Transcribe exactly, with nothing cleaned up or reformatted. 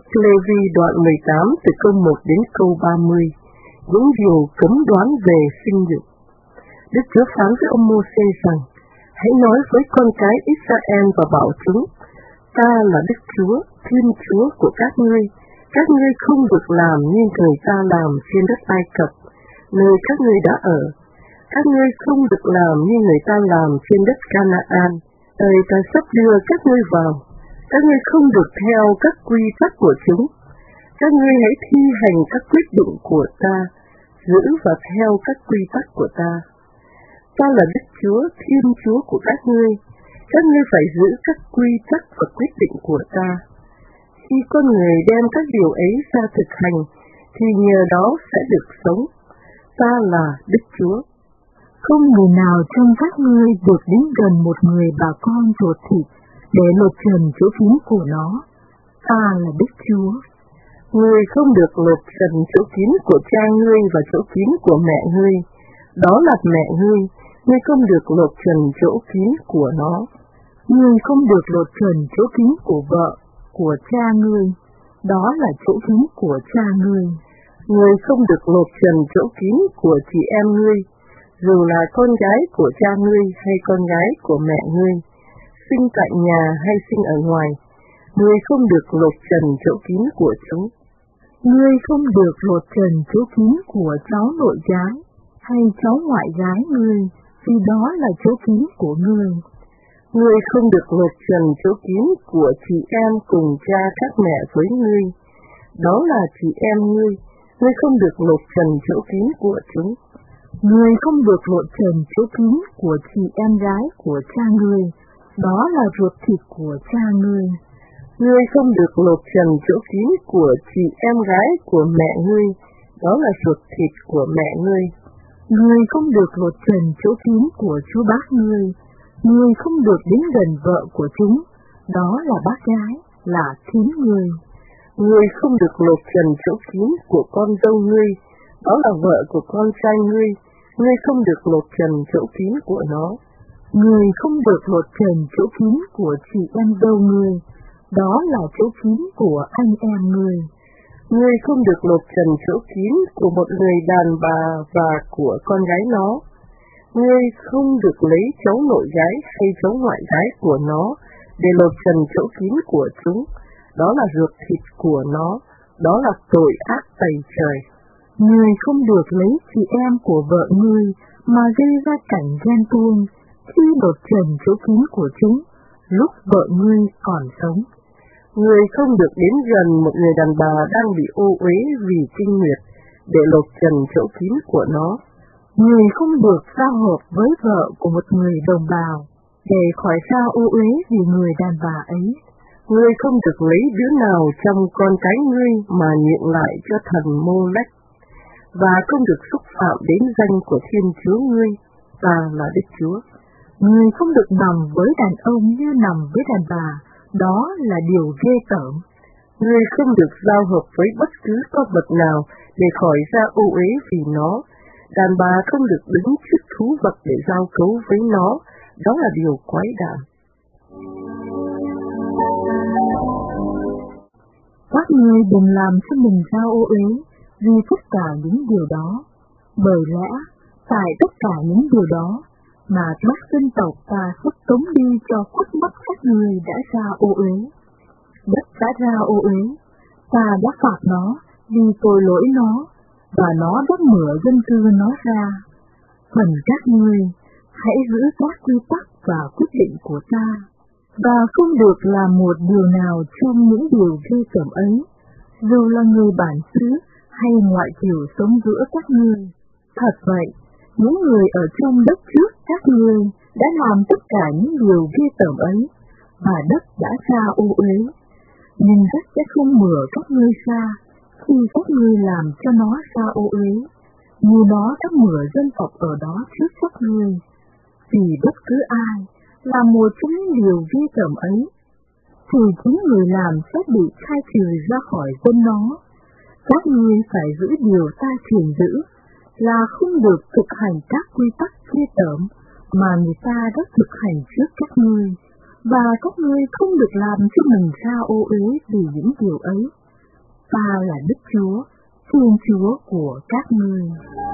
Lê-vi đoạn mười tám từ câu một đến câu ba mươi, những điều cấm đoán về sinh dục. Đức Chúa phán với ông Mô-sê rằng, hãy nói với con cái Israel và bảo chúng, ta là Đức Chúa, Thiên Chúa của các ngươi. Các ngươi không được làm như người ta làm trên đất Ai Cập, nơi các ngươi đã ở. Các ngươi không được làm như người ta làm trên đất Ca-na-an, nơi ta sắp đưa các ngươi vào. Các ngươi không được theo các quy tắc của chúng. Các ngươi hãy thi hành các quyết định của ta, giữ và theo các quy tắc của ta. Ta là Đức Chúa, Thiên Chúa của các ngươi. Các ngươi phải giữ các quy tắc và quyết định của ta. Khi con người đem các điều ấy ra thực hành, thì nhờ đó sẽ được sống. Ta là Đức Chúa. Không người nào trong các ngươi được đến gần một người bà con ruột thịt để lột trần chỗ kín của nó. Ta là Đức Chúa. Ngươi không được lột trần chỗ kín của cha ngươi và chỗ kín của mẹ ngươi. Đó là mẹ ngươi. Ngươi không được lột trần chỗ kín của nó. Ngươi không được lột trần chỗ kín của vợ, của cha ngươi. Đó là chỗ kín của cha ngươi. Ngươi không được lột trần chỗ kín của chị em ngươi, dù là con gái của cha ngươi hay con gái của mẹ ngươi, sinh tại nhà hay sinh ở ngoài. Ngươi không được lột trần chỗ kín của chúng. Ngươi không được lột trần chỗ kín của cháu nội gái hay cháu ngoại gái ngươi, vì đó là chỗ kín của ngươi. Ngươi không được lột trần chỗ kín của chị em cùng cha các mẹ với ngươi. Đó là chị em ngươi. Ngươi không được lột trần chỗ kín của chúng. Ngươi không được lột trần chỗ kín của chị em gái của cha ngươi. Đó là ruột thịt của cha ngươi. Ngươi không được lột trần chỗ kín của chị em gái của mẹ ngươi. Đó là ruột thịt của mẹ ngươi. Ngươi không được lột trần chỗ kín của chú bác ngươi. Ngươi không được đến gần vợ của chúng. Đó là bác gái, là thím ngươi. Ngươi không được lột trần chỗ kín của con dâu ngươi. Đó là vợ của con trai ngươi. Ngươi không được lột trần chỗ kín của nó. Ngươi không được lột trần chỗ kín của chị em dâu ngươi. Đó là chỗ kín của anh em ngươi. Ngươi không được lột trần chỗ kín của một người đàn bà và của con gái nó. Ngươi không được lấy cháu nội gái hay cháu ngoại gái của nó để lột trần chỗ kín của chúng. Đó là ruột thịt của nó. Đó là tội ác tày trời. Ngươi không được lấy chị em của vợ ngươi mà gây ra cảnh ghen tuông khi lột trần chỗ kín của chúng lúc vợ ngươi còn sống. Ngươi không được đến gần một người đàn bà đang bị ô uế vì kinh nguyệt để lột trần chỗ kín của nó. Ngươi không được giao hợp với vợ của một người đồng bào để khỏi ra ô uế vì người đàn bà ấy. Ngươi không được lấy đứa nào trong con cái ngươi mà nhượng lại cho thần Mô-lách, và không được xúc phạm đến danh của Thiên Chúa ngươi. Ta là Đức Chúa. Ngươi không được nằm với đàn ông như nằm với đàn bà. Đó là điều ghê tởm. Ngươi không được giao hợp với bất cứ con vật nào để khỏi ra ô uế vì nó. Đàn bà không được đứng trước thú vật để giao cấu với nó. Đó là điều quái đản. Các ngươi đừng làm cho mình ra ô uế vì tất cả những điều đó. Bởi lẽ, tại tất cả những điều đó, mà các dân tộc ta xuất tống đi cho khuất mắt các ngươi đã ra ô uế. Đất đã ra ô uế, ta đã phạt nó vì tội lỗi nó, và nó đã mở dân cư nó ra. Phần các ngươi, hãy giữ các quy tắc và quyết định của ta, và không được làm một điều nào trong những điều ghê tởm ấy, dù là người bản xứ hay ngoại kiều sống giữa các ngươi. Thật vậy, những người ở trong đất trước các ngươi đã làm tất cả những điều ghê tởm ấy, và đất đã ra ô uế. Nhưng đất sẽ không mở các ngươi ra khi các ngươi làm cho nó ra ô uế, như nó đã mở dân tộc ở đó trước các ngươi. Vì bất cứ ai làm một trong những điều ghê tởm ấy, thì chính người làm sẽ bị khai trừ ra khỏi dân nó. Các ngươi phải giữ điều ta truyền giữ, là không được thực hành các quy tắc ghê tởm mà người ta đã thực hành trước các ngươi, và các ngươi không được làm cho mình ra ô uế vì những điều ấy. Ta là Đức Chúa, Thiên Chúa của các ngươi.